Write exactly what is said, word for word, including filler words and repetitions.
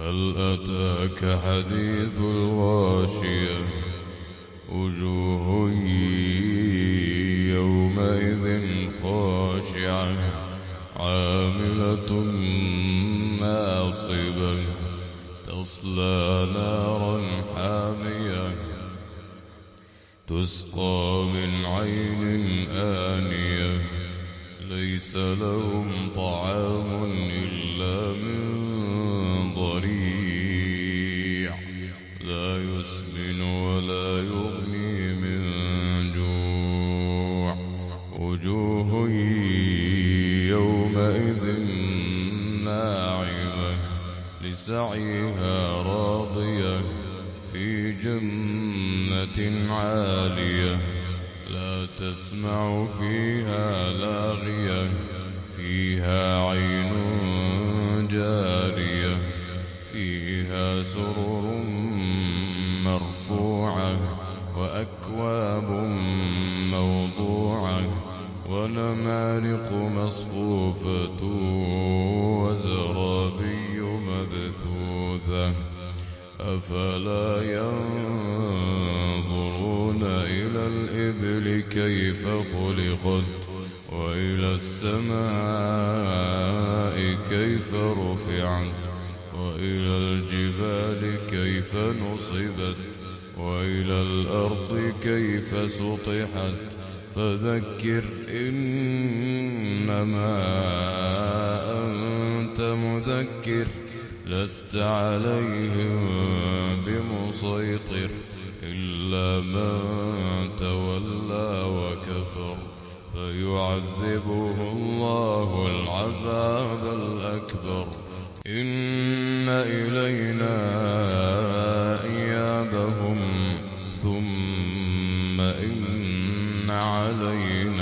هل أتاك حديث الغاشية وجوه يومئذ خاشعة عاملة ناصبة تصلى نارا حامية تسقى من عين آنية ليس لهم طعام إلا من ضريع لا يسمن ولا يغني من جوع وجوه يومئذ ناعمة لسعيها راضية في جنة عالية لا تسمع فيها لاغية فيها عين جارية فيها سرر مرفوعة وأكواب موضوعة ونمارق مصفوفة وزرابي مبثوثة أفلا ينظرون إلى الإبل كيف خلقت وإلى السماء كيف رفعت وإلى الجبال كيف نصبت وإلى الأرض كيف سطحت فذكر إنما أنت مذكر لست عليهم بمسيطر إلا من تولى وكفر فيعذبه الله العذاب الأكبر إن إلينا إيابهم ثم إن علينا